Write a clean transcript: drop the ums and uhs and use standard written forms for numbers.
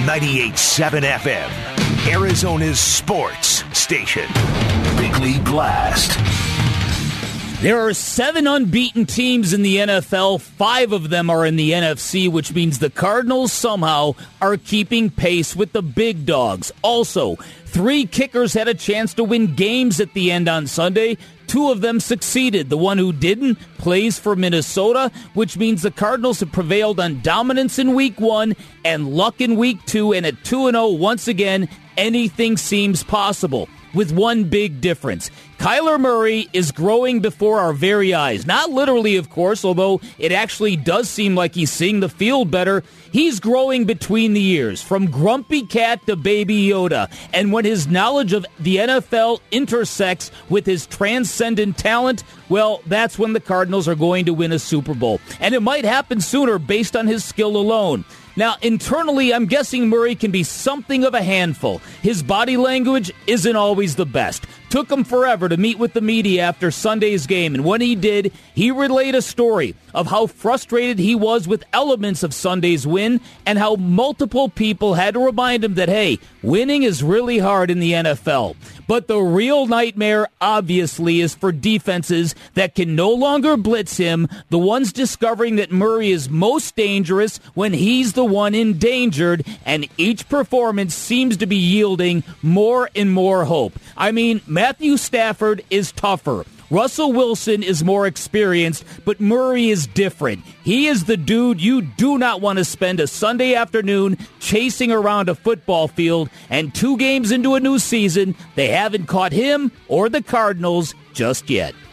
98.7 FM, Arizona's sports station. Big League Blast. There are 7 unbeaten teams in the NFL. 5 of them are in the NFC, which means the Cardinals somehow are keeping pace with the big dogs. Also, 3 kickers had a chance to win games at the end on Sunday. 2 of them succeeded. The one who didn't plays for Minnesota, which means the Cardinals have prevailed on dominance in Week 1 and luck in Week 2, and at 2-0 once again, anything seems possible. With one big difference. Kyler Murray is growing before our very eyes. Not literally, of course, although it actually does seem like he's seeing the field better. He's growing between the ears, from grumpy cat to baby Yoda. And when his knowledge of the NFL intersects with his transcendent talent, well, that's when the Cardinals are going to win a Super Bowl. And it might happen sooner based on his skill alone. Now, internally, I'm guessing Murray can be something of a handful. His body language isn't always the best. Took him forever to meet with the media after Sunday's game, and when he did, he relayed a story of how frustrated he was with elements of Sunday's win and how multiple people had to remind him that, hey, winning is really hard in the NFL. But the real nightmare, obviously, is for defenses that can no longer blitz him, the ones discovering that Murray is most dangerous when he's the one endangered, and each performance seems to be yielding more and more hope. I mean, Matthew Stafford is tougher. Russell Wilson is more experienced, but Murray is different. He is the dude you do not want to spend a Sunday afternoon chasing around a football field, and 2 games into a new season, they haven't caught him or the Cardinals just yet.